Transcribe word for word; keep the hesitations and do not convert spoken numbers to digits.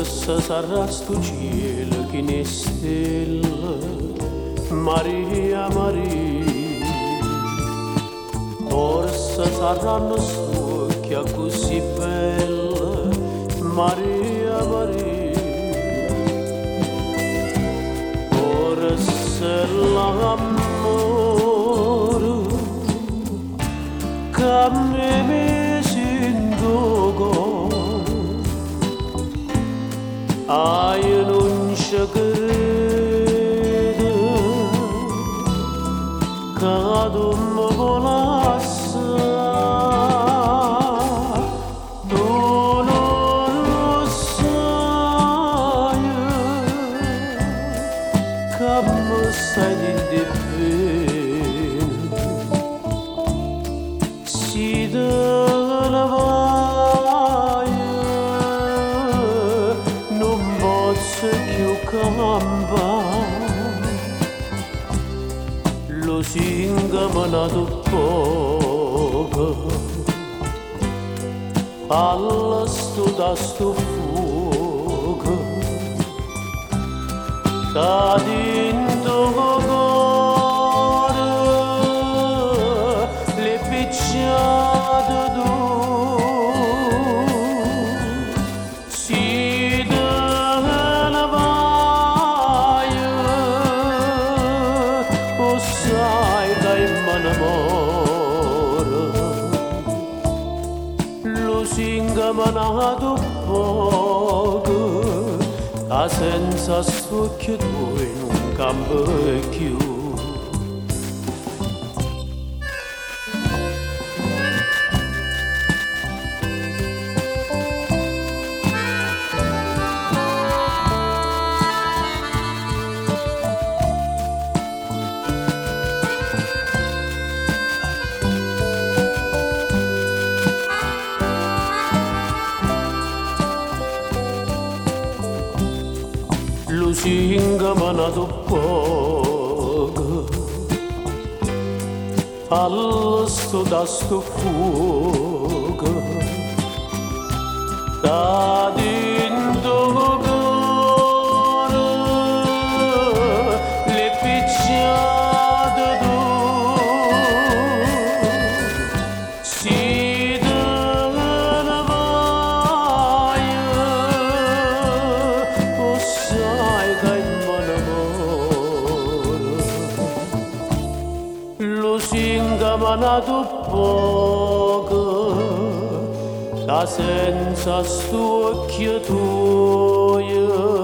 Forse sarà sto cielo che ne stella, Maria, Maria. Forse saranno suocchia così bella, Maria, Maria. Forse l'amore che me mi sento cuore, ah, io non ci credo che tu mi volassi, tu non lo sai che mi sai di bene, si te ne vai non posso più campare. Lo singa mi ha dato poco, alla sto da sto fuoco, da dentro cuore le picciate tu, si te ne vai, o sai che mi innamoro. Lo singa mi ha dato poco, a senza spocchio tuoi non cambia più. Lusinga mi ha dato poco, allo sto da sto fuoco, da dentro cuore le picciate tu, si te ne vai, o sai che mi innamoro. Lo singa mi ha dato poco, da senza sto occhio tuo